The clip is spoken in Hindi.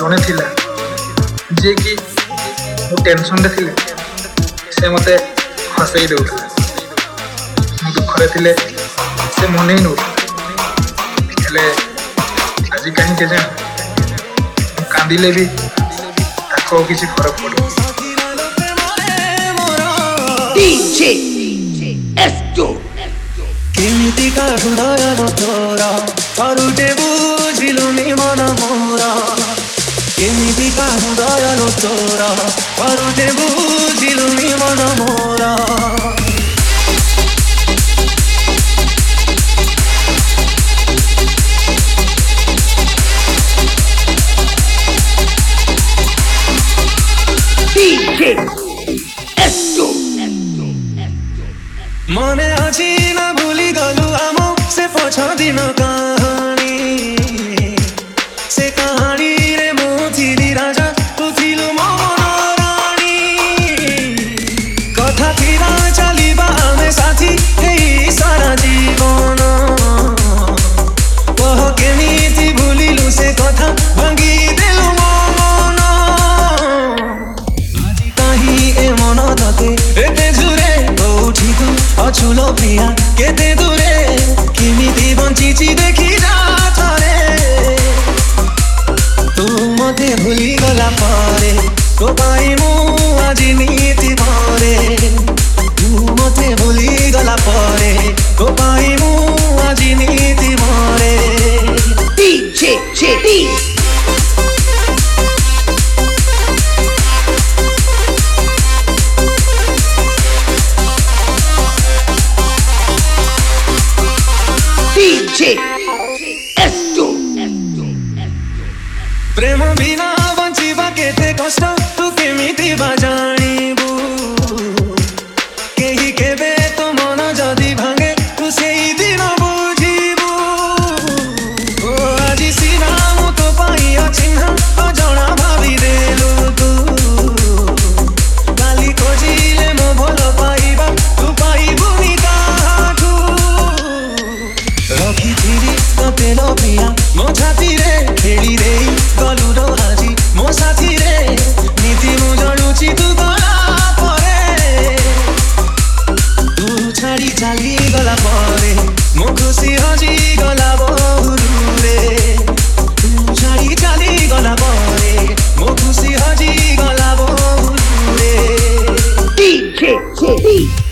जड़े थिला जे कि मु टेंशन रे थिले से मते हसई देउथला मु दुख रे थिले से मने ही हेले आज कहीं के जान कांदिले भी ताको किसी फरक पड़ो DJ S2 केमिति का हृदय तोरा करुटे बुझिलुनी मन मोरा केमिति का हृदय तोरा करुटे बुझिलुनी मन मोरा DJ S2 मने आछि न भूली गलु आमो से पछ दिन कहानी से कहानी रे मु थिली राजा तू थिलु मन रानी कथा थिरा चलिबा आमे साथी एई सारा जीवन कह केमिति भूलिलु से कथा भांगी देलु मन आजि काहि ए मन तते एते जुरे उठी तू अछुलो प्रिया केते दूरे किमिति बंचिची देखी जा थरे तू मते भूली गला पारे तो पाई मु आज नीति भरे तू मते भूली गला पारे तो पाई मु आज नीति भरे DJ JD DJ S2 प्रेम बिना बंचिबा केते कष्ट तू केमिति बाजाणीबू केही केबे तो मन जदि भांगे तू सेई दिन बुझीबू ओ आजि सिना मु तो पाई अचिन्ह अजणा भावी देलु तू काली खोजिले मो भल पाइबा तू पाइबुनी काठू रखी थिरी तते लो प्रिया मो छाती रे खेली देई गलु रो आजी मो साथी रे नीति मु जणुची तू गला परे तू छाड़ी चाली गला परे मो खुशी हजी गला बहुरू रे तू छाड़ी चाली गला परे मो खुशी हजी गला बहुरू रे DJ JD